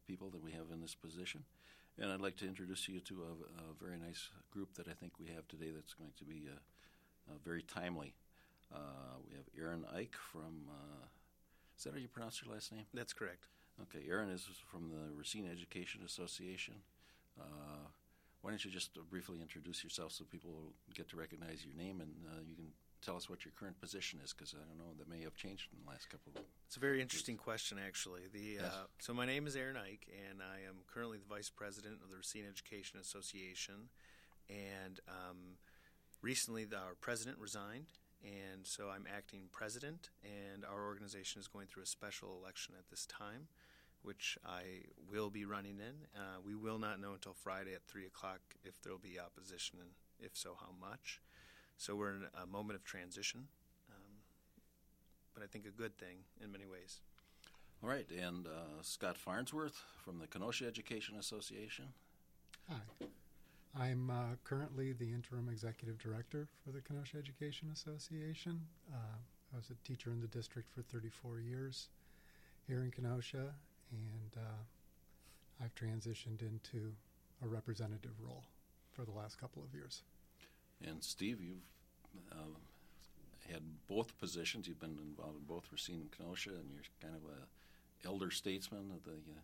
people that we have in this position. And I'd like to introduce you to a very nice group that I think we have today that's going to be very timely. We have Aaron Ike from, is that how you pronounce your last name? That's correct. Okay, Aaron is from the Racine Education Association. Why don't you just briefly introduce yourself so people will get to recognize your name, and you can tell us what your current position is, because I don't know, that may have changed in the last couple of It's a very interesting question, actually. Yes. So my name is Aaron Ike, and I am currently the Vice President of the Racine Education Association. And recently our president resigned, and so I'm acting president, and our organization is going through a special election at this time, which I will be running in. We will not know until Friday at 3 o'clock if there will be opposition, and if so, how much. So we're in a moment of transition, but I think a good thing in many ways. All right, and Scott Farnsworth from the Kenosha Education Association. Hi. I'm currently the interim executive director for the Kenosha Education Association. I was a teacher in the district for 34 years here in Kenosha, and I've transitioned into a representative role for the last couple of years. And Steve, you've had both positions. You've been involved in both Racine and Kenosha, and you're kind of a elder statesman of the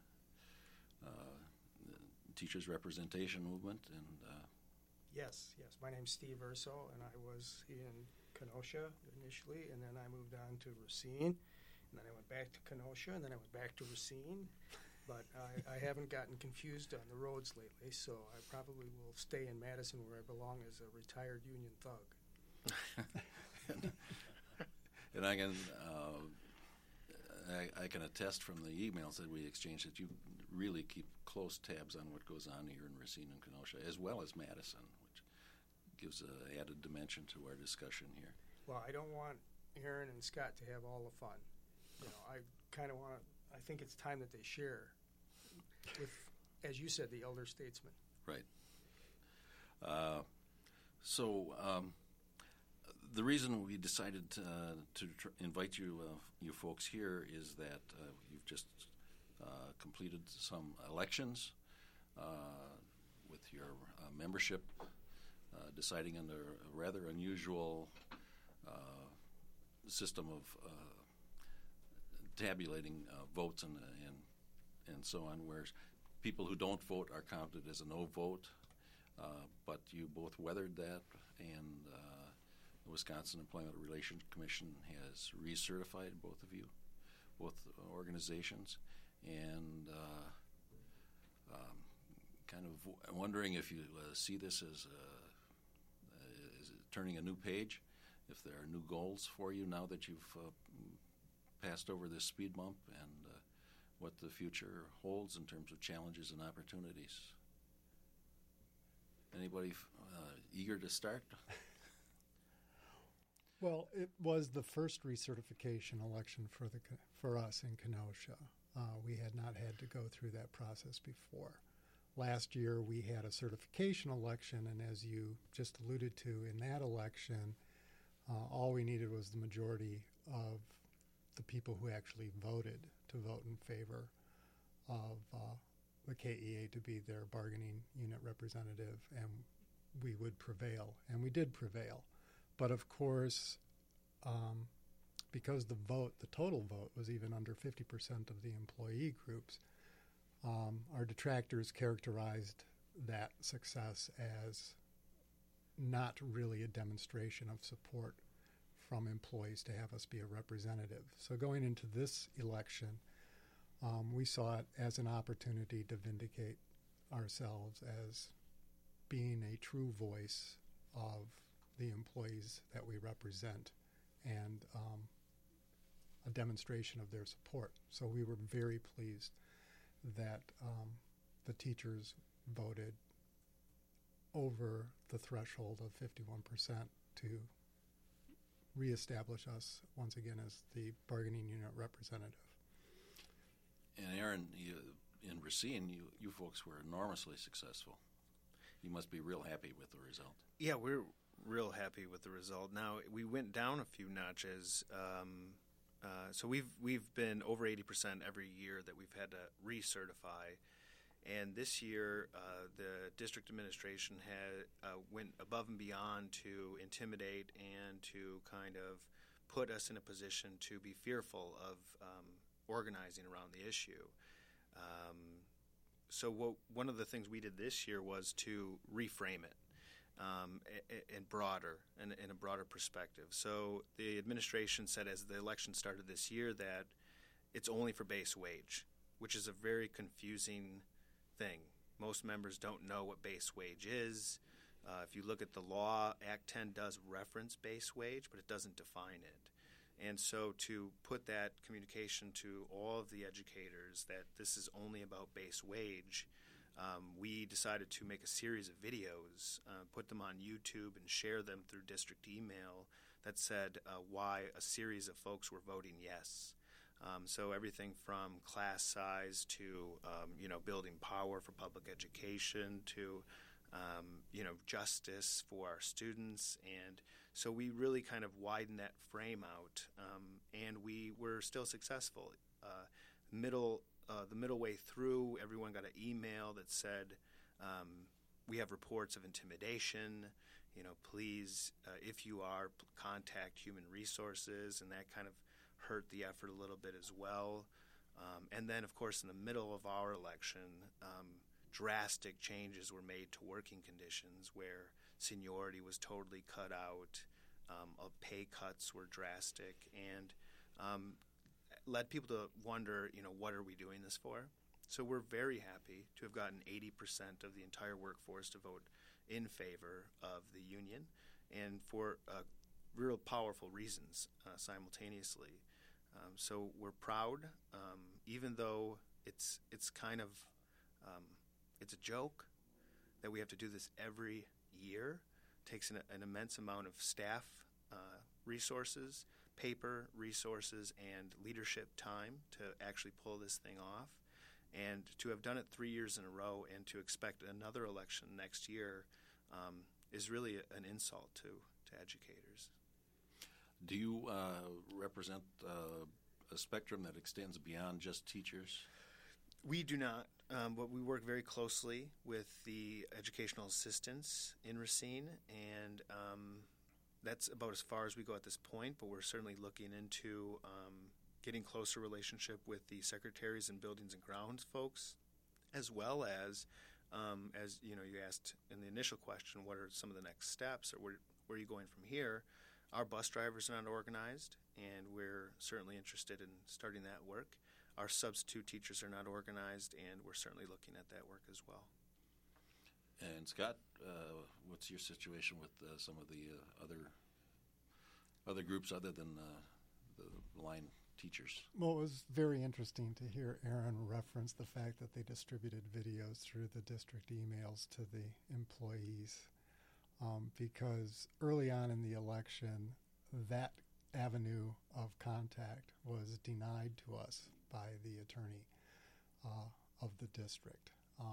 teachers' representation movement. And Yes. My name's Steve Urso, and I was in Kenosha initially, and then I moved on to Racine, and then I went back to Kenosha, and then I went back to Racine. But I haven't gotten confused on the roads lately, so I probably will stay in Madison where I belong as a retired Union thug. and I can attest from the emails that we exchanged that you really keep close tabs on what goes on here in Racine and Kenosha, as well as Madison, which gives an added dimension to our discussion here. Well, I don't want Aaron and Scott to have all the fun. I kind of want to. I think it's time that they share with, as you said, the elder statesman. Right. So the reason we decided to invite you folks here is that you've just completed some elections with your membership deciding under a rather unusual system of tabulating votes and so on, where people who don't vote are counted as a no vote. But you both weathered that, and the Wisconsin Employment Relations Commission has recertified both of you, both organizations, and kind of wondering if you see this as turning a new page, if there are new goals for you now that you've passed over this speed bump, and what the future holds in terms of challenges and opportunities. Anybody eager to start? Well, it was the first recertification election for us in Kenosha. We had not had to go through that process before. Last year we had a certification election, and as you just alluded to, in that election, all we needed was the majority of the people who actually voted to vote in favor of the KEA to be their bargaining unit representative, and we would prevail. And we did prevail. But of course, because the total vote was even under 50% of the employee groups, our detractors characterized that success as not really a demonstration of support from employees to have us be a representative. So going into this election, we saw it as an opportunity to vindicate ourselves as being a true voice of the employees that we represent, and a demonstration of their support. So we were very pleased that the teachers voted over the threshold of 51% to reestablish us once again as the bargaining unit representative. And Aaron, in Racine, you folks were enormously successful. You must be real happy with the result. Yeah, we're real happy with the result. Now, we went down a few notches So we've been over 80% every year that we've had to recertify. And this year, the district administration went above and beyond to intimidate and to kind of put us in a position to be fearful of organizing around the issue. So one of the things we did this year was to reframe it in a broader perspective. So the administration said as the election started this year that it's only for base wage, which is a very confusing thing. Most members don't know what base wage is. If you look at the law, Act 10 does reference base wage, but it doesn't define it. And so to put that communication to all of the educators that this is only about base wage, we decided to make a series of videos, put them on YouTube and share them through district email that said why a series of folks were voting yes. So everything from class size to building power for public education to justice for our students. And so we really kind of widened that frame out, and we were still successful. The middle way through, everyone got an email that said, we have reports of intimidation, please, if you are, contact Human Resources, and that kind of hurt the effort a little bit as well. And then, of course, in the middle of our election, drastic changes were made to working conditions where seniority was totally cut out, pay cuts were drastic, and led people to wonder, what are we doing this for? So we're very happy to have gotten 80% of the entire workforce to vote in favor of the union, and for real powerful reasons simultaneously. So we're proud, even though it's kind of it's a joke that we have to do this every year. It takes an immense amount of staff resources, paper resources, and leadership time to actually pull this thing off. And to have done it 3 years in a row and to expect another election next year is really an insult to educators. Do you represent a spectrum that extends beyond just teachers? We do not, but we work very closely with the educational assistants in Racine, and that's about as far as we go at this point, but we're certainly looking into getting closer relationship with the secretaries and buildings and grounds folks, as well as you asked in the initial question, what are some of the next steps, or where are you going from here? Our bus drivers are not organized, and we're certainly interested in starting that work. Our substitute teachers are not organized, and we're certainly looking at that work as well. And Scott, what's your situation with some of the other groups other than the line teachers? Well, it was very interesting to hear Aaron reference the fact that they distributed videos through the district emails to the employees, because early on in the election, that avenue of contact was denied to us by the attorney of the district.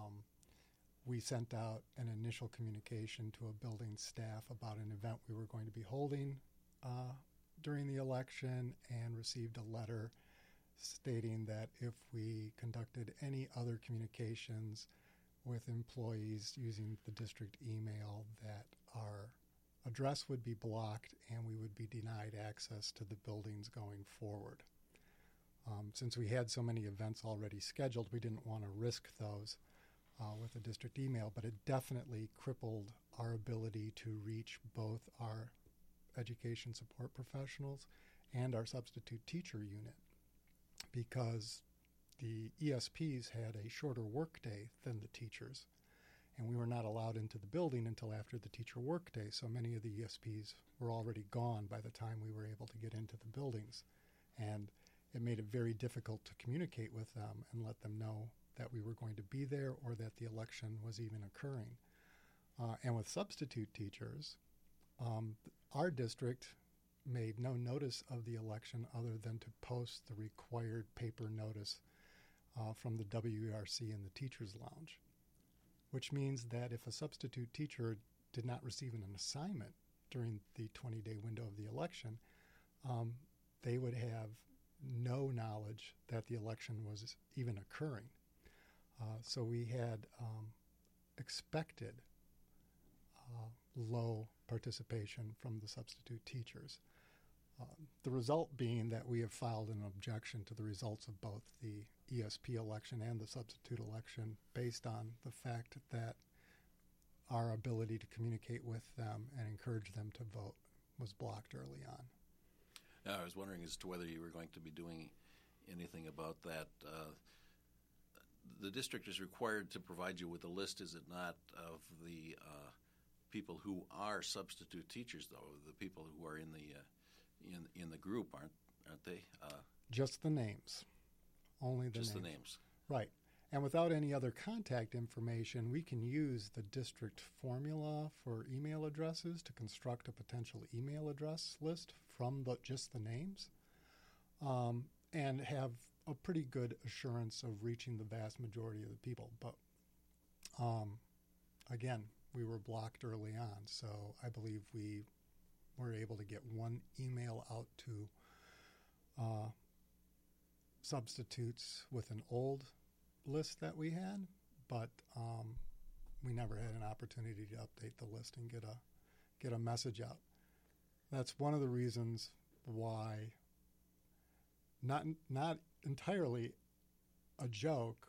We sent out an initial communication to a building staff about an event we were going to be holding during the election, and received a letter stating that if we conducted any other communications with employees using the district email, that our address would be blocked and we would be denied access to the buildings going forward. Since we had so many events already scheduled, we didn't want to risk those with a district email, but it definitely crippled our ability to reach both our education support professionals and our substitute teacher unit, because the ESPs had a shorter workday than the teachers, and we were not allowed into the building until after the teacher workday, so many of the ESPs were already gone by the time we were able to get into the buildings, and it made it very difficult to communicate with them and let them know that we were going to be there or that the election was even occurring. And with substitute teachers, our district made no notice of the election other than to post the required paper notice from the WERC in the Teachers Lounge, which means that if a substitute teacher did not receive an assignment during the 20-day window of the election, they would have no knowledge that the election was even occurring. So we had expected low participation from the substitute teachers. The result being that we have filed an objection to the results of both the ESP election and the substitute election based on the fact that our ability to communicate with them and encourage them to vote was blocked early on. I was wondering as to whether you were going to be doing anything about that. The district is required to provide you with a list, is it not, of the people who are substitute teachers, though, the people who are in the group, aren't they? Just the names, only the just names. the names, right? And without any other contact information, we can use the district formula for email addresses to construct a potential email address list from just the names, and have a pretty good assurance of reaching the vast majority of the people. But again, we were blocked early on, so I believe we were able to get one email out to substitutes with an old list that we had, but we never had an opportunity to update the list and get a message out. That's one of the reasons why, not entirely a joke,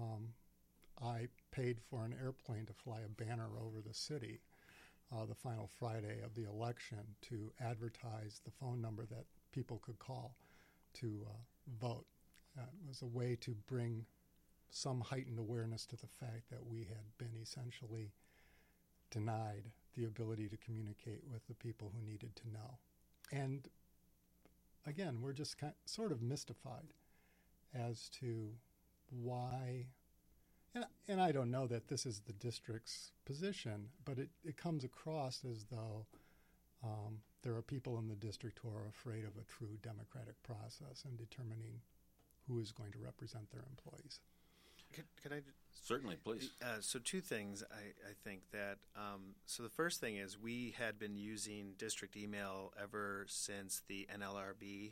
I paid for an airplane to fly a banner over the city the final Friday of the election to advertise the phone number that people could call to vote. It was a way to bring some heightened awareness to the fact that we had been essentially denied the ability to communicate with the people who needed to know. And again, we're just sort of mystified as to why, and I don't know that this is the district's position, but it comes across as though there are people in the district who are afraid of a true democratic process in determining who is going to represent their employees. Could I? Certainly, please. So two things I think that, so the first thing is we had been using district email ever since the NLRB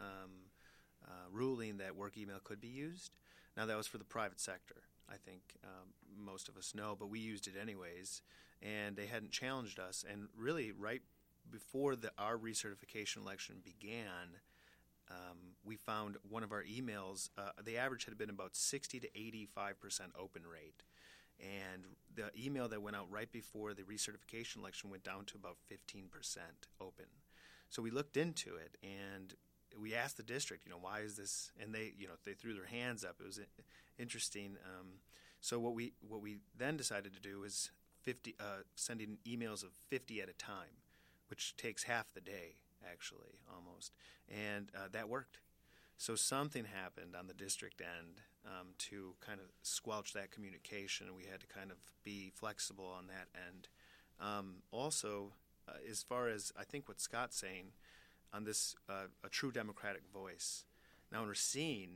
ruling that work email could be used. Now that was for the private sector, I think most of us know, but we used it anyways, and they hadn't challenged us. And really right before our recertification election began, we found one of our emails, the average had been about 60 to 85% open rate. And the email that went out right before the recertification election went down to about 15% open. So we looked into it, and we asked the district, why is this? And they threw their hands up. It was interesting. So what we then decided to do is sending emails of 50 at a time, which takes half the day, actually, almost. And that worked. So something happened on the district end to kind of squelch that communication, and we had to kind of be flexible on that end. Also, as far as I think what Scott's saying on this, a true democratic voice. Now in Racine,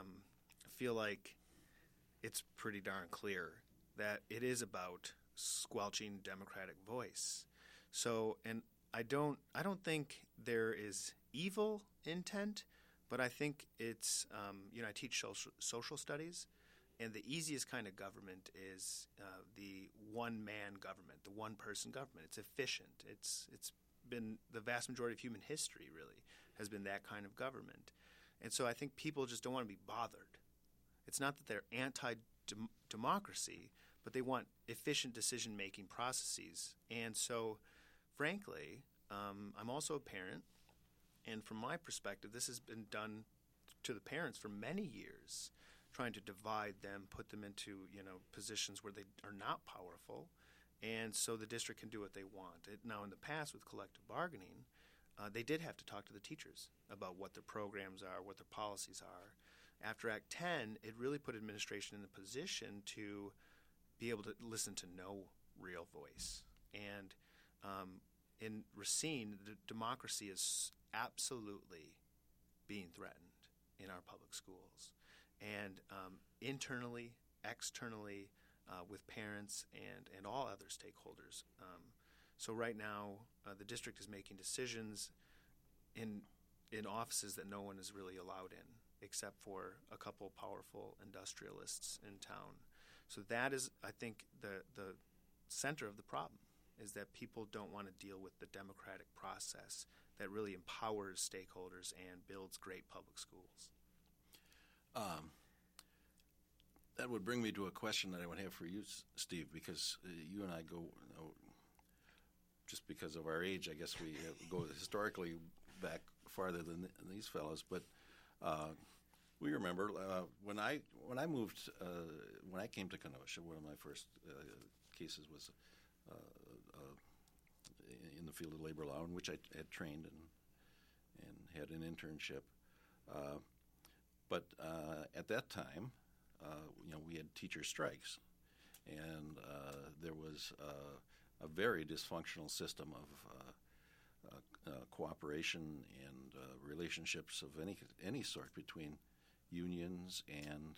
I feel like it's pretty darn clear that it is about squelching democratic voice. So, and I don't think there is evil intent, but I think it's, I teach social studies, and the easiest kind of government is the one-man government, the one-person government. It's efficient. It's been the vast majority of human history, really, has been that kind of government. And so I think people just don't want to be bothered. It's not that they're anti-democracy, but they want efficient decision-making processes. And so, frankly, I'm also a parent, and from my perspective, this has been done to the parents for many years, trying to divide them, put them into positions where they are not powerful, and so the district can do what they want. Now, in the past, with collective bargaining, they did have to talk to the teachers about what their programs are, what their policies are. After Act 10, it really put administration in the position to be able to listen to no real voice. And in Racine, the democracy is absolutely being threatened in our public schools. And internally, externally, with parents and all other stakeholders. So right now, the district is making decisions in in offices that no one is really allowed in, except for a couple powerful industrialists in town. So that is, I think, the center of the problem, is that people don't want to deal with the democratic process that really empowers stakeholders and builds great public schools. That would bring me to a question that I would have for you, Steve, because you and I go, just because of our age, I guess we go historically back farther than these fellows. But we remember when I moved, when I came to Kenosha, one of my first cases was in the field of labor law, in which I had trained and had an internship. But at that time, we had teacher strikes, and there was a very dysfunctional system of cooperation and relationships of any sort between unions and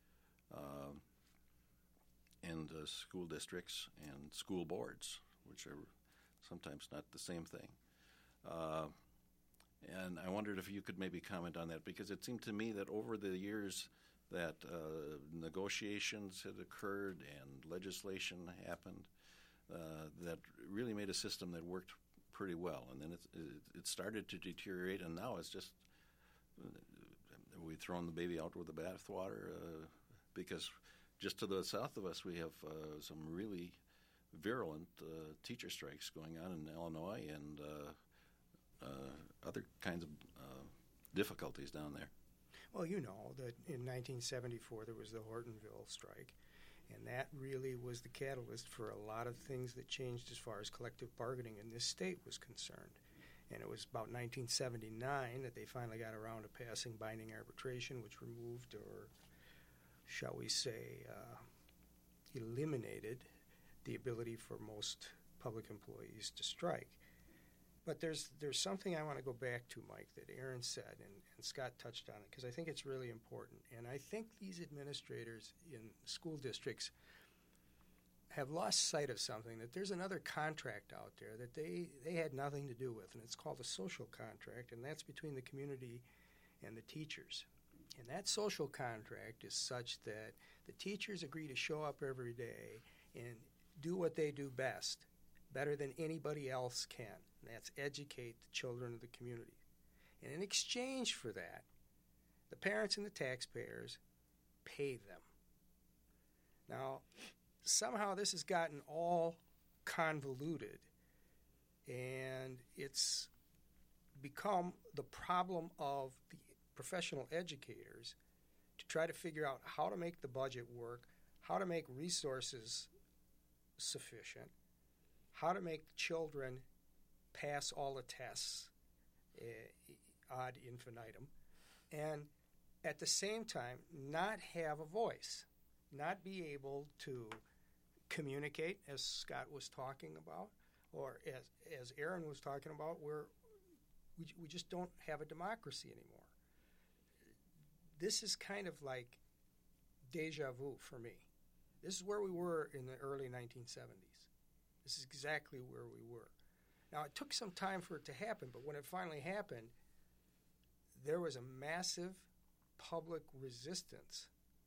school districts and school boards, which are sometimes not the same thing. And I wondered if you could maybe comment on that, because it seemed to me that over the years that negotiations had occurred and legislation happened that really made a system that worked pretty well. And then it started to deteriorate, and now it's just we've thrown the baby out with the bathwater because just to the south of us we have some really virulent teacher strikes going on in Illinois and other kinds of difficulties down there. Well, you know that in 1974 there was the Hortonville strike, and that really was the catalyst for a lot of things that changed as far as collective bargaining in this state was concerned. And it was about 1979 that they finally got around to passing binding arbitration, which removed, or shall we say, eliminated the ability for most public employees to strike. But there's something I want to go back to, Mike, that Aaron said, and Scott touched on it, because I think it's really important. And I think these administrators in school districts have lost sight of something, that there's another contract out there that they had nothing to do with, and it's called a social contract, and that's between the community and the teachers. And that social contract is such that the teachers agree to show up every day and do what they do best, better than anybody else can. And that's educate the children of the community. And in exchange for that, the parents and the taxpayers pay them. Now, somehow this has gotten all convoluted, and it's become the problem of the professional educators to try to figure out how to make the budget work, how to make resources sufficient, how to make children pass all the tests ad infinitum, and at the same time not have a voice, not be able to communicate, as Scott was talking about, or as Aaron was talking about, where we just don't have a democracy anymore. This is kind of like deja vu for me. This is where we were in the early 1970s. This is exactly where we were. Now, it took some time for it to happen, but when it finally happened, there was a massive public resistance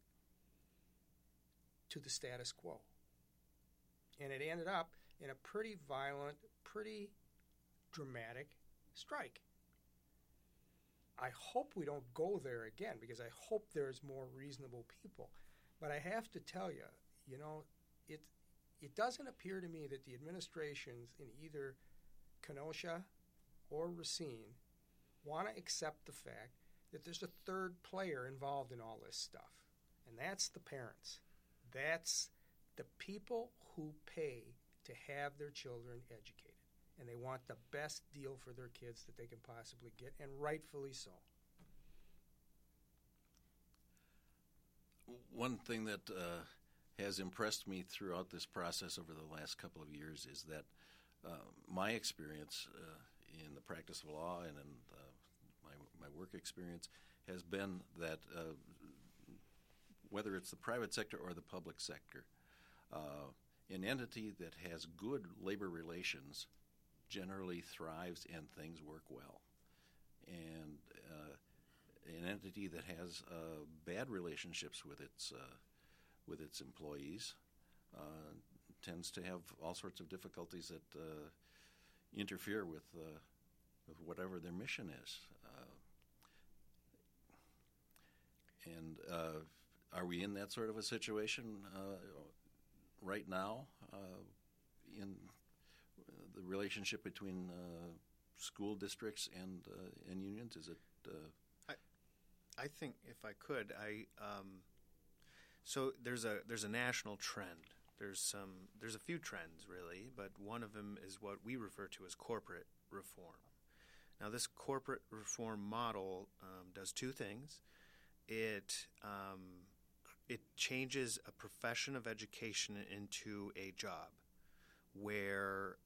to the status quo. And it ended up in a pretty violent, pretty dramatic strike. I hope we don't go there again, because I hope there's more reasonable people. But I have to tell you, it doesn't appear to me that the administrations in either Kenosha or Racine want to accept the fact that there's a third player involved in all this stuff, and that's the parents. That's the people who pay to have their children educated, and they want the best deal for their kids that they can possibly get, and rightfully so. One thing that has impressed me throughout this process over the last couple of years is that my experience in the practice of law and in my work experience has been that whether it's the private sector or the public sector, an entity that has good labor relations generally thrives and things work well. and an entity that has bad relationships with its employees tends to have all sorts of difficulties that interfere with whatever their mission is. And are we in that sort of a situation right now in the relationship between school districts and unions? Is it? I think if I could, so there's a national trend. There's a few trends really, but one of them is what we refer to as corporate reform. Now, this corporate reform model does two things. It changes a profession of education into a job where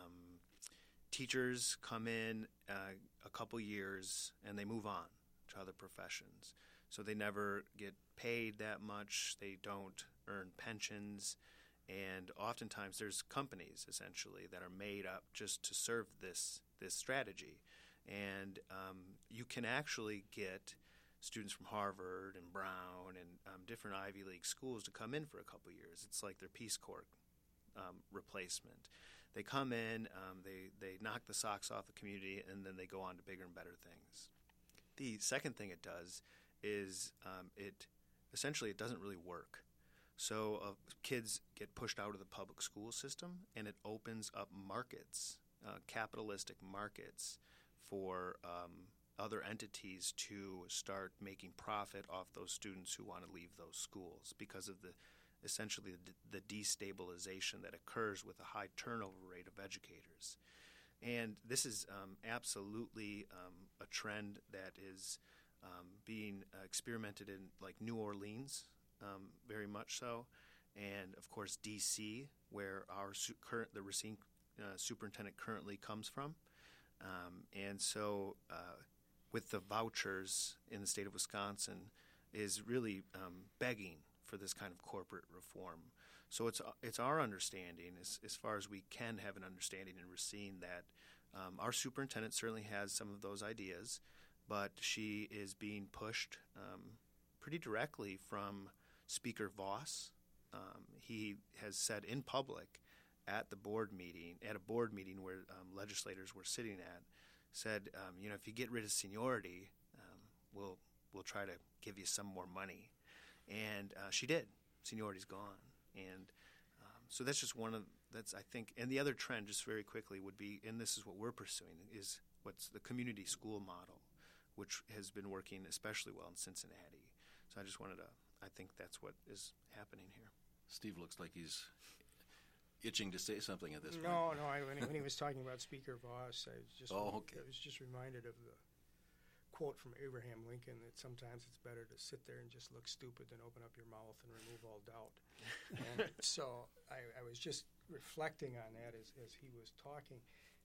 teachers come in a couple years and they move on to other professions. So they never get paid that much. They don't earn pensions. And oftentimes there's companies, essentially, that are made up just to serve this strategy. And you can actually get students from Harvard and Brown and different Ivy League schools to come in for a couple years. It's like their Peace Corps replacement. They come in, they knock the socks off the community, and then they go on to bigger and better things. The second thing it does is it doesn't really work. So kids get pushed out of the public school system, and it opens up markets, capitalistic markets, for other entities to start making profit off those students who want to leave those schools because of essentially the destabilization that occurs with a high turnover rate of educators. And this is absolutely a trend that is being experimented in, like, New Orleans, very much so, and of course D.C., where the Racine superintendent currently comes from. And so with the vouchers in the state of Wisconsin is really begging for this kind of corporate reform. So it's our understanding, as far as we can have an understanding in Racine, that our superintendent certainly has some of those ideas, but she is being pushed pretty directly from Speaker Voss. He has said in public at a board meeting where legislators were sitting at, said, if you get rid of seniority, we'll try to give you some more money. And she did. Seniority's gone. And so that's just I think, and the other trend, just very quickly, would be, and this is what we're pursuing, is what's the community school model, which has been working especially well in Cincinnati. So I think that's what is happening here. Steve looks like he's itching to say something at this point. No. When he was talking about Speaker Voss, I was just reminded of the quote from Abraham Lincoln that sometimes it's better to sit there and just look stupid than open up your mouth and remove all doubt. And so I was just reflecting on that as he was talking.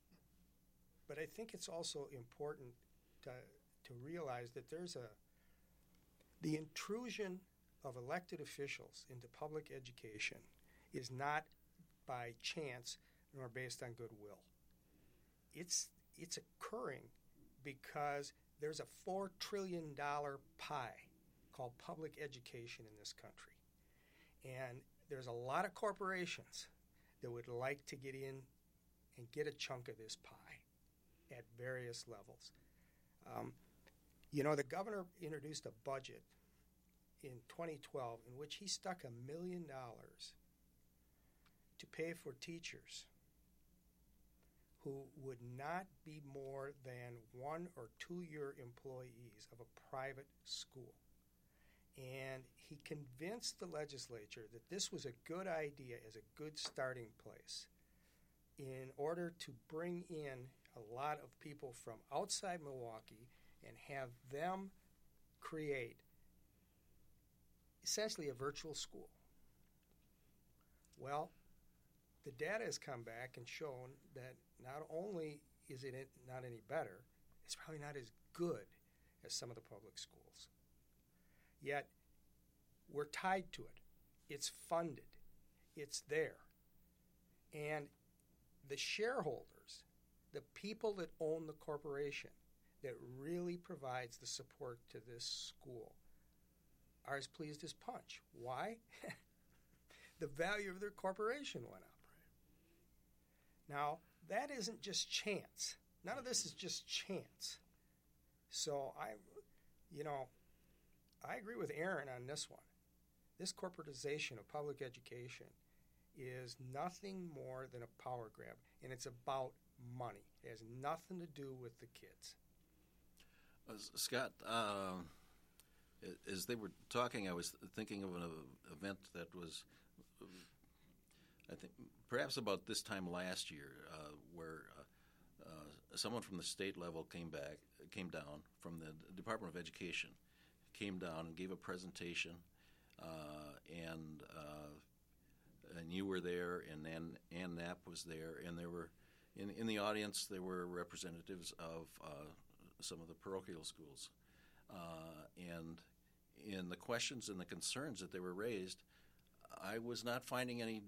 But I think it's also important to realize that the intrusion of elected officials into public education is not by chance nor based on goodwill. It's occurring because there's a $4 trillion pie called public education in this country. And there's a lot of corporations that would like to get in and get a chunk of this pie at various levels. The governor introduced a budget in 2012 in which he stuck $1 million to pay for teachers who would not be more than 1 or 2 year employees of a private school. And he convinced the legislature that this was a good idea as a good starting place in order to bring in a lot of people from outside Milwaukee and have them create essentially a virtual school. Well, the data has come back and shown that not only is it not any better, it's probably not as good as some of the public schools. Yet, we're tied to it. It's funded. It's there. And the shareholders, the people that own the corporation, that really provides the support to this school are as pleased as punch. Why? The value of their corporation went up. Now, that isn't just chance. None of this is just chance. So I agree with Aaron on this one. This corporatization of public education is nothing more than a power grab, and it's about money. It has nothing to do with the kids. Scott, as they were talking, I was thinking of an event that was, I think, perhaps about this time last year, where someone from the state level came down from the Department of Education, came down and gave a presentation, and you were there, and Ann Knapp was there, and there were in the audience there were representatives of some of the parochial schools, and in the questions and the concerns that they were raised, I was not finding any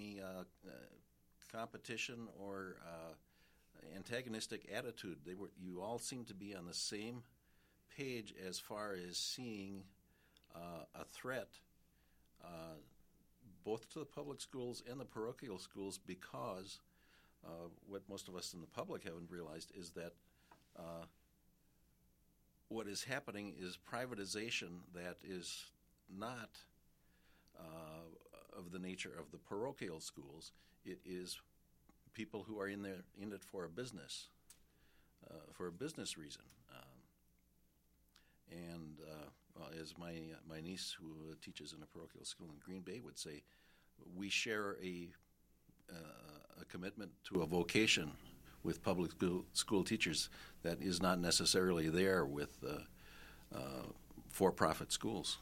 competition or antagonistic attitude. You all seemed to be on the same page as far as seeing a threat both to the public schools and the parochial schools, because what most of us in the public haven't realized is that what is happening is privatization that is not of the nature of the parochial schools. It is people who are in it for a business reason. As my niece, who teaches in a parochial school in Green Bay, would say, we share a commitment to a vocation with public school teachers that is not necessarily there with for-profit schools.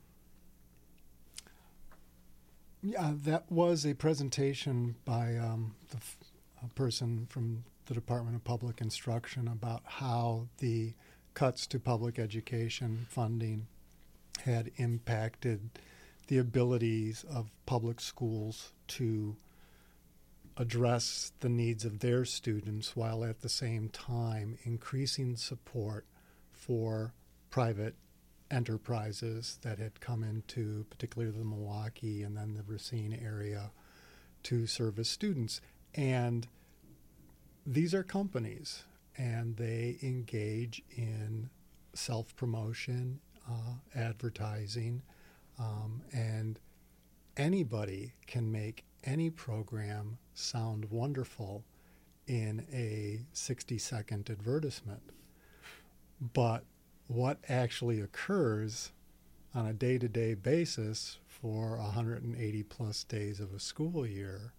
Yeah, that was a presentation by a person from the Department of Public Instruction about how the cuts to public education funding had impacted the abilities of public schools to address the needs of their students while at the same time increasing support for private enterprises that had come into particularly the Milwaukee and then the Racine area to service students. And these are companies, and they engage in self-promotion, advertising, and anybody can make any program sound wonderful in a 60-second advertisement. But what actually occurs on a day-to-day basis for 180 plus days of a school year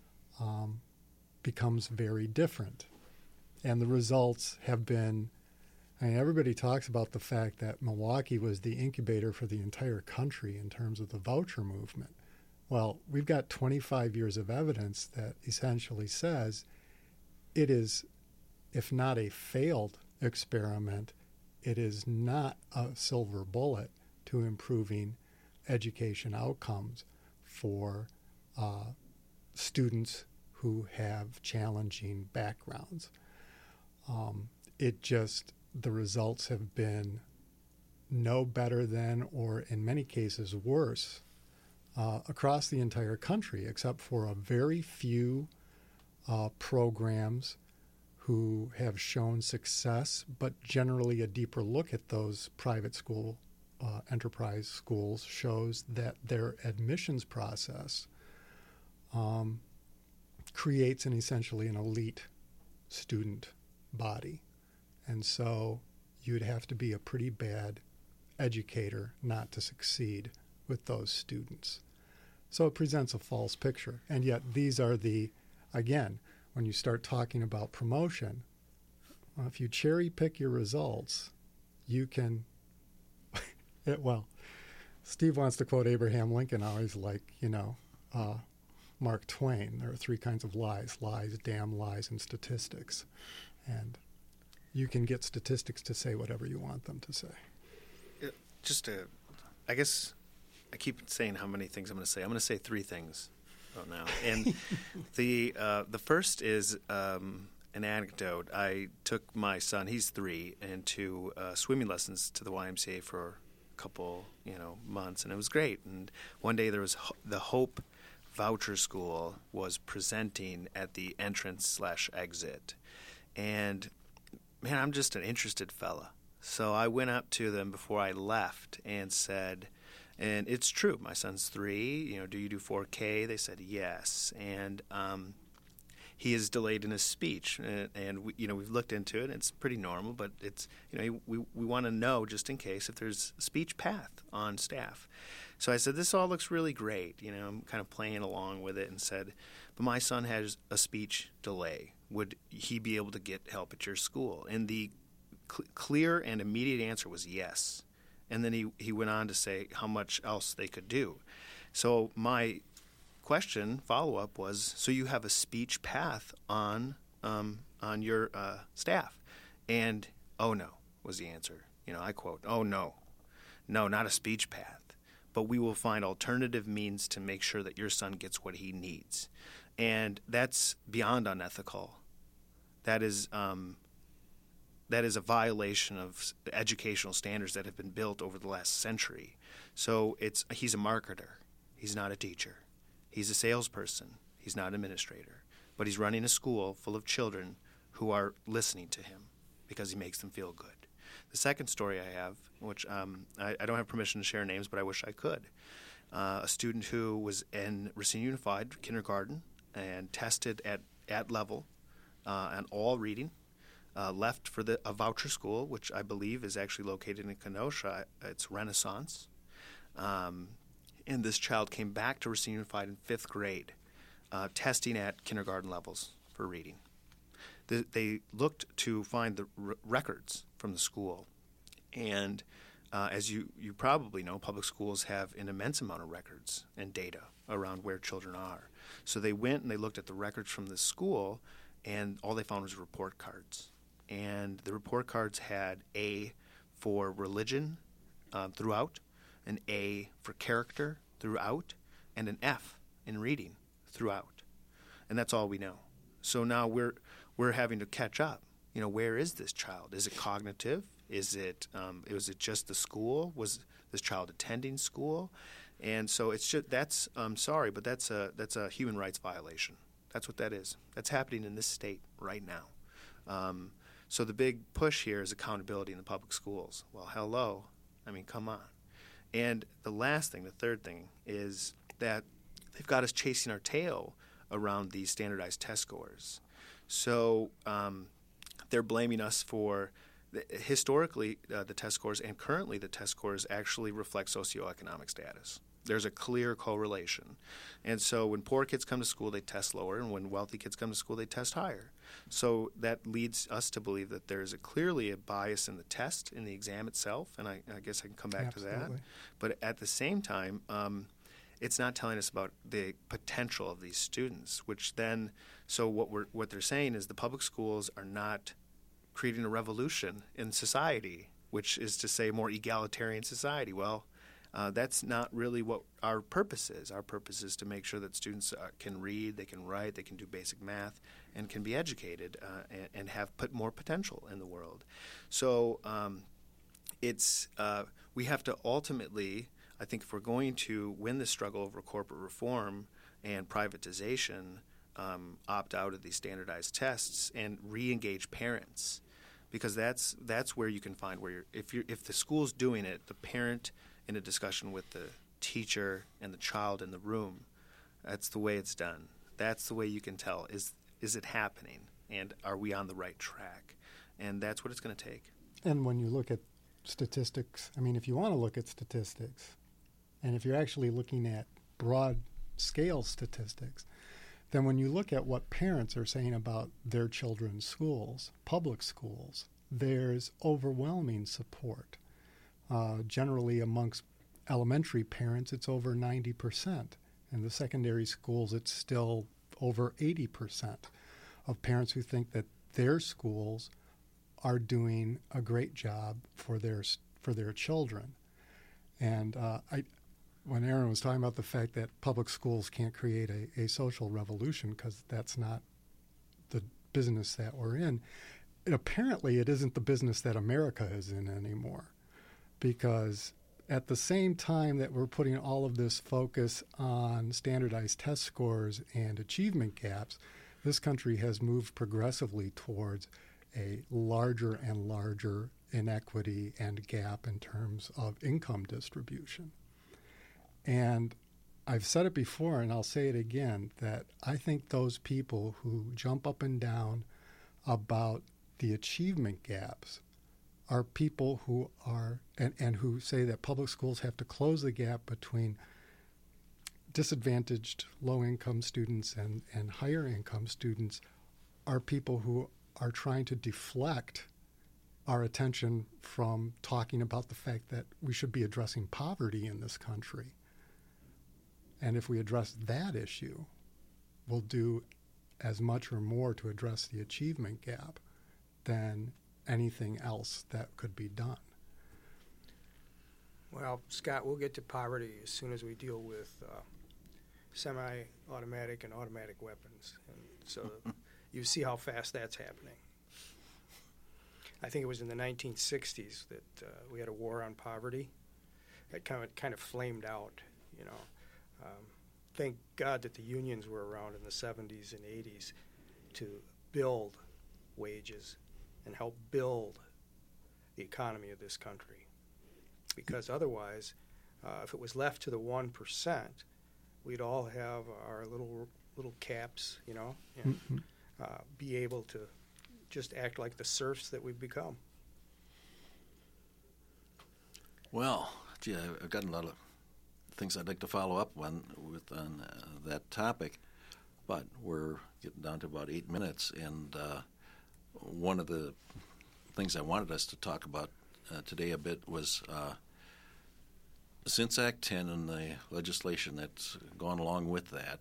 becomes very different. And the results have been, everybody talks about the fact that Milwaukee was the incubator for the entire country in terms of the voucher movement. Well, we've got 25 years of evidence that essentially says it is, if not a failed experiment, it is not a silver bullet to improving education outcomes for students who have challenging backgrounds. The results have been no better than, or in many cases worse, across the entire country, except for a very few programs who have shown success, but generally a deeper look at those private school enterprise schools shows that their admissions process creates essentially an elite student body. And so you'd have to be a pretty bad educator not to succeed with those students. So it presents a false picture. And yet these are again, when you start talking about promotion, if you cherry pick your results, you can, Steve wants to quote Abraham Lincoln, always Mark Twain. There are three kinds of lies: damn lies, and statistics. And you can get statistics to say whatever you want them to say. I guess I keep saying how many things I'm going to say. I'm going to say three things now. And the first is an anecdote. I took my son, he's 3, into swimming lessons to the YMCA for a couple, months, and it was great. And one day there was the Hope Voucher School was presenting at the entrance/exit, and man, I'm just an interested fella. So I went up to them before I left and said, and it's true, my son's 3, do you do 4K? They said yes. And he is delayed in his speech, and we've looked into it, and it's pretty normal, but it's, we want to know just in case if there's a speech path on staff. So I said, this all looks really great, I'm kind of playing along with it, and said, but my son has a speech delay. Would he be able to get help at your school? And the clear and immediate answer was yes. And then he went on to say how much else they could do. So my question, follow-up, was, so you have a speech path on your staff? And, oh, no, was the answer. I quote, oh, no, not a speech path. But we will find alternative means to make sure that your son gets what he needs. And that's beyond unethical. That is a violation of educational standards that have been built over the last century. So he's a marketer. He's not a teacher. He's a salesperson. He's not an administrator. But he's running a school full of children who are listening to him because he makes them feel good. The second story I have, which I don't have permission to share names, but I wish I could. A student who was in Racine Unified kindergarten and tested at level on all reading, left for a voucher school, which I believe is actually located in Kenosha. It's Renaissance. And this child came back to Racine Unified in 5th grade, testing at kindergarten levels for reading. They looked to find the records from the school. And as you probably know, public schools have an immense amount of records and data around where children are. So they went and they looked at the records from the school, and all they found was report cards. And the report cards had A for religion throughout, an A for character throughout, and an F in reading throughout. And that's all we know. So now we're having to catch up. Where is this child? Is it cognitive? Was it just the school? Was this child attending school? And so it's just that's sorry, but that's a human rights violation. That's what that is. That's happening in this state right now. So the big push here is accountability in the public schools. Well, hello. I mean, come on. And the last thing, the third thing, is that they've got us chasing our tail around these standardized test scores. So they're blaming us for, historically, the test scores, and currently the test scores actually reflect socioeconomic status. There's a clear correlation. And so when poor kids come to school, they test lower, and when wealthy kids come to school, they test higher. So that leads us to believe that there's clearly a bias in the test, in the exam itself, and I guess I can come back Absolutely. to that. But at the same time, it's not telling us about the potential of these students, which then, so what they're saying is the public schools are not creating a revolution in society, which is to say more egalitarian society. Well, that's not really what our purpose is. Our purpose is to make sure that students can read, they can write, they can do basic math, and can be educated and have put more potential in the world. So we have to ultimately, I think, if we're going to win this struggle over corporate reform and privatization, opt out of these standardized tests and re-engage parents, because that's where you can find where if the school's doing it, the parent in a discussion with the teacher and the child in the room, that's the way it's done. That's the way you can tell, is it happening, and are we on the right track? And that's what it's going to take. And when you look at statistics, I mean, if you want to look at statistics, and if you're actually looking at broad scale statistics, then when you look at what parents are saying about their children's schools, public schools, there's overwhelming support. Generally amongst elementary parents, it's over 90%. In the secondary schools, it's still over 80% of parents who think that their schools are doing a great job for their children. And when Aaron was talking about the fact that public schools can't create a social revolution because that's not business that we're in. Apparently, it isn't the business that America is in anymore, because at the same time that we're putting all of this focus on standardized test scores and achievement gaps, this country has moved progressively towards a larger and larger inequity and gap in terms of income distribution. And I've said it before, and I'll say it again, that I think those people who jump up and down about the achievement gaps are people who are, and who say that public schools have to close the gap between disadvantaged low-income students and higher-income students, are people who are trying to deflect our attention from talking about the fact that we should be addressing poverty in this country. And if we address that issue, we'll do as much or more to address the achievement gap than anything else that could be done. Well, Scott, we'll get to poverty as soon as we deal with semi-automatic and automatic weapons. And so you see how fast that's happening. I think it was in the 1960s that we had a war on poverty. It kind of flamed out, you know. Thank God that the unions were around in the 70s and 80s to build wages and help build the economy of this country. Because otherwise, if it was left to the 1%, we'd all have our little caps, you know, and be able to just act like the serfs that we've become. Well, gee, I've got a lot of things I'd like to follow up on that topic, but we're getting down to about 8 minutes, and one of the things I wanted us to talk about today a bit was since Act 10 and the legislation that's gone along with that,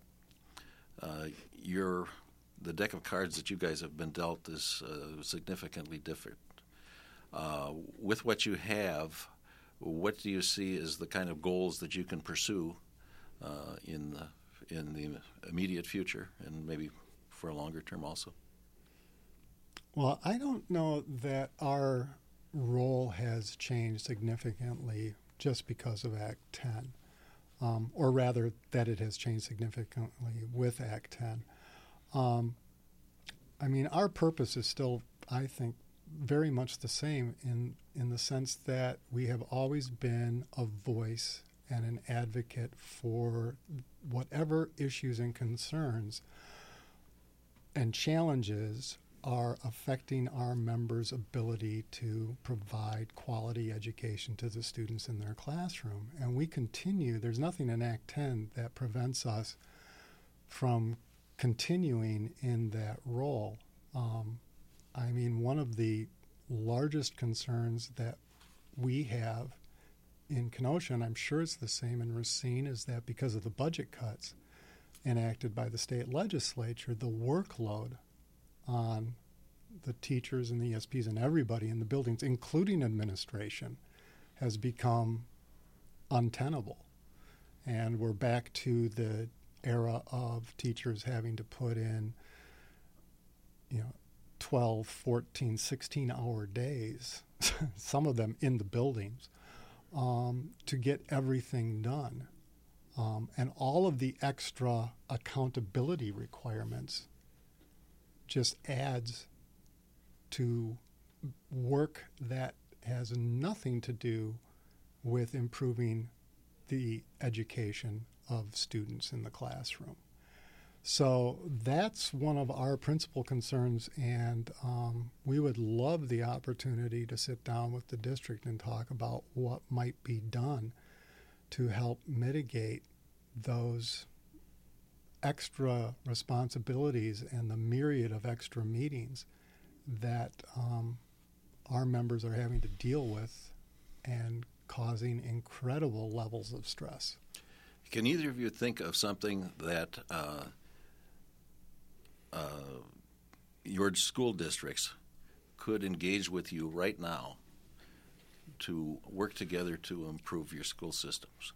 the deck of cards that you guys have been dealt is significantly different. With what you have, what do you see as the kind of goals that you can pursue in the immediate future and maybe for a longer term also? Well, I don't know that our role has changed significantly just because of Act 10, or rather that it has changed significantly with Act 10. I mean, our purpose is still, I think, very much the same in the sense that we have always been a voice and an advocate for whatever issues and concerns and challenges are affecting our members' ability to provide quality education to the students in their classroom. And we continue, there's nothing in Act 10 that prevents us from continuing in that role. I mean, one of the largest concerns that we have in Kenosha, and I'm sure it's the same in Racine, is that because of the budget cuts enacted by the state legislature, the workload on the teachers and the ESPs and everybody in the buildings, including administration, has become untenable. And we're back to the era of teachers having to put in, 12, 14, 16-hour days, some of them in the buildings, to get everything done. And all of the extra accountability requirements just adds to work that has nothing to do with improving the education of students in the classroom. So that's one of our principal concerns, and we would love the opportunity to sit down with the district and talk about what might be done to help mitigate those extra responsibilities and the myriad of extra meetings that our members are having to deal with and causing incredible levels of stress. Can either of you think of something that your school districts could engage with you right now to work together to improve your school systems?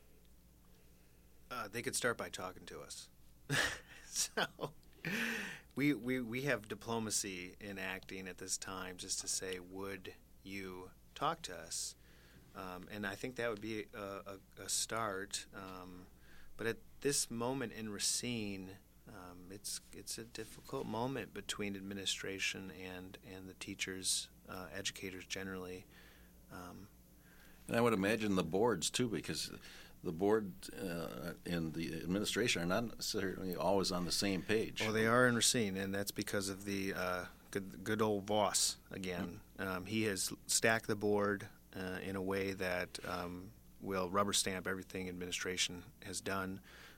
They could start by talking to us. So we have diplomacy in acting at this time, just to say, would you talk to us? And I think that would be a start. But at this moment in Racine, it's a difficult moment between administration and the teachers, educators generally. And I would imagine the boards too, because the board and the administration are not necessarily always on the same page. Well, they are in Racine, and that's because of the good old Voss again. He has stacked the board in a way that will rubber stamp everything administration has done.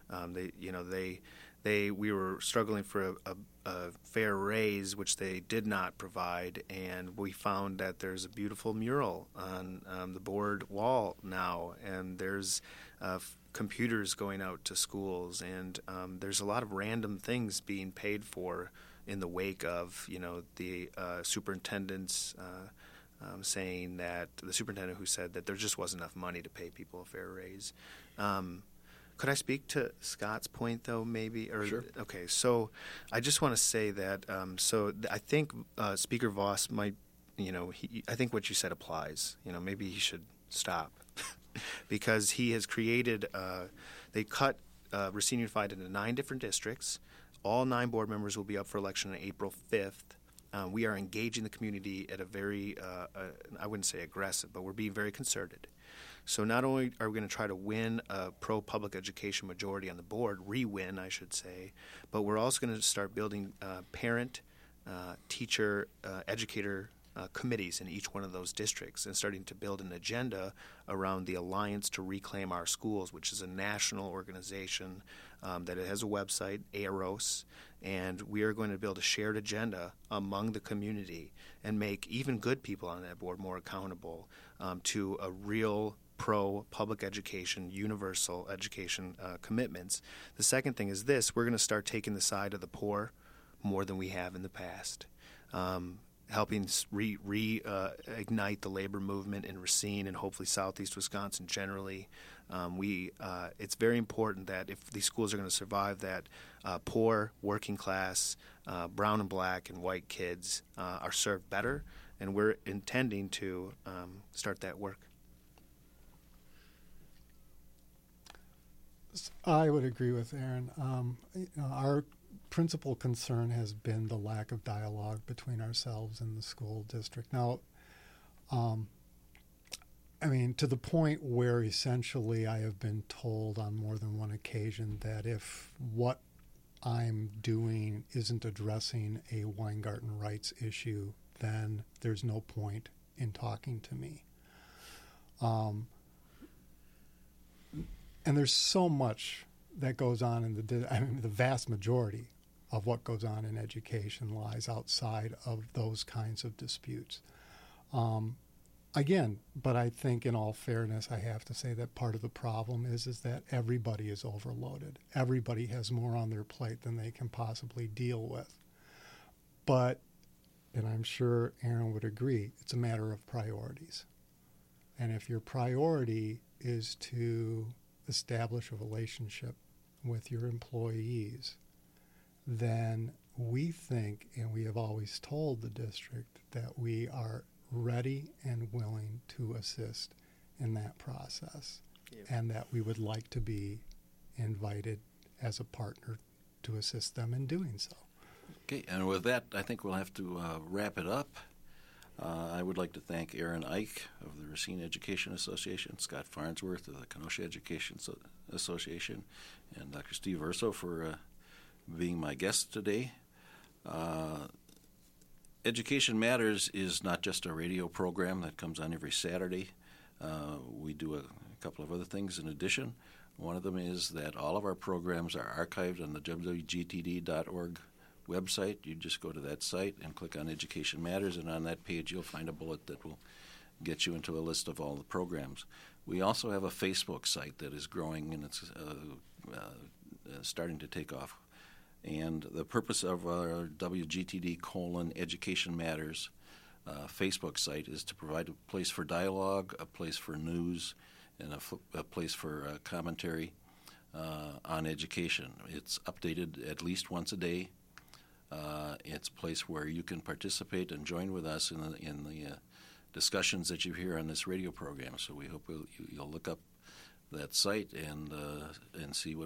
We were struggling for a fair raise, which they did not provide, and we found that there's a beautiful mural on the board wall now, and there's computers going out to schools, and there's a lot of random things being paid for in the wake of the superintendent's saying that the superintendent who said that there just wasn't enough money to pay people a fair raise. Could I speak to Scott's point, though, maybe? Sure. Okay, so I just want to say that, I think Speaker Voss might, I think what you said applies. Maybe he should stop because he has created, they cut Racine Unified into 9 different districts. All 9 board members will be up for election on April 5th. We are engaging the community at a very, I wouldn't say aggressive, but we're being very concerted. So not only are we going to try to win a pro-public education majority on the board, re-win, I should say, but we're also going to start building parent, teacher, educator committees in each one of those districts and starting to build an agenda around the Alliance to Reclaim Our Schools, which is a national organization that it has a website, AROS, and we are going to build a shared agenda among the community and make even good people on that board more accountable to a real pro-public education, universal education commitments. The second thing is this: we're going to start taking the side of the poor more than we have in the past, helping reignite the labor movement in Racine and hopefully southeast Wisconsin generally. It's very important that if these schools are going to survive, that poor, working class, brown and black and white kids are served better, and we're intending to start that work. I would agree with Aaron. Our principal concern has been the lack of dialogue between ourselves and the school district. Now, to the point where essentially I have been told on more than one occasion that if what I'm doing isn't addressing a Weingarten rights issue, then there's no point in talking to me. And there's so much that goes on in the vast majority of what goes on in education lies outside of those kinds of disputes. But I think in all fairness, I have to say that part of the problem is that everybody is overloaded. Everybody has more on their plate than they can possibly deal with. But, and I'm sure Aaron would agree, it's a matter of priorities. And if your priority is to establish a relationship with your employees, then we think, and we have always told the district, that we are ready and willing to assist in that process, and that we would like to be invited as a partner to assist them in doing so. Okay, and with that, I think we'll have to wrap it up. I would like to thank Aaron Eich of the Racine Education Association, Scott Farnsworth of the Kenosha Education Association, and Dr. Steve Urso for being my guest today. Education Matters is not just a radio program that comes on every Saturday. We do a couple of other things in addition. One of them is that all of our programs are archived on the www.gtd.org website. You just go to that site and click on Education Matters, and on that page you'll find a bullet that will get you into a list of all the programs. We also have a Facebook site that is growing, and it's starting to take off. And the purpose of our WGTD:Education Matters Facebook site is to provide a place for dialogue, a place for news, and a place for commentary on education. It's updated at least once a day. It's a place where you can participate and join with us in the discussions that you hear on this radio program. So we hope you'll look up that site and see what